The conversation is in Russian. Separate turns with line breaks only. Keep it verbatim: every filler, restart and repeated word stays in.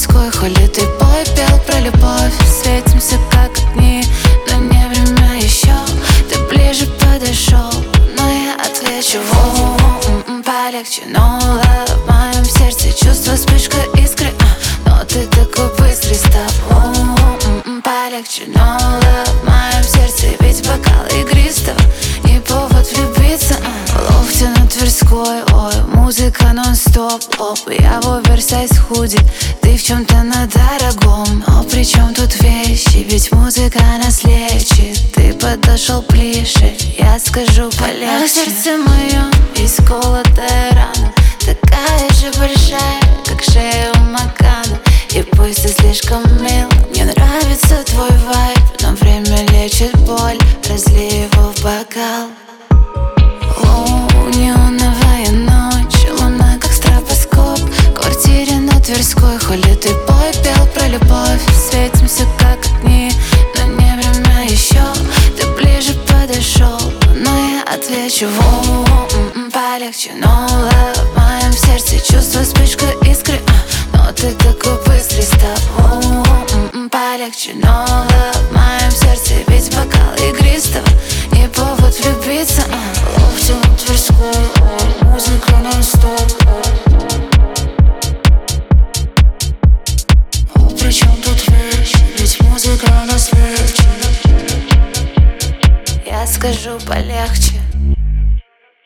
Тверской, холи ты пой, пел про любовь. Светимся как огни, но не время еще. Ты ближе подошел, но я отвечу: воу, полегче, no love. В моем сердце чувство, вспышка искры, но ты такой быстрый, стоп. Воу, полегче, no love. В моем сердце ведь бокал игристого, не повод влюбиться. В лофте на Тверской, ой, музыка нон-стоп, оп. Я в оверсайз худи, ты в чем-то на дорогом. Но при чем тут вещи, ведь музыка нас лечит. Ты подошел ближе, я скажу полегче. А сердце мое есть колотая рана, такая же большая, как шея у Макана. И пусть ты слишком мил, мне нравится твой вайб, но время лечит боль, разлей его в бокал. Оу, неоновая ночь, луна как стробоскоп. В квартире на Тверской, холи ты пой, пел про любовь. Светимся как огни, но не время еще. Ты ближе подошел, но я отвечу: воу, полегче, no love. В моем сердце чувство, вспышка искр.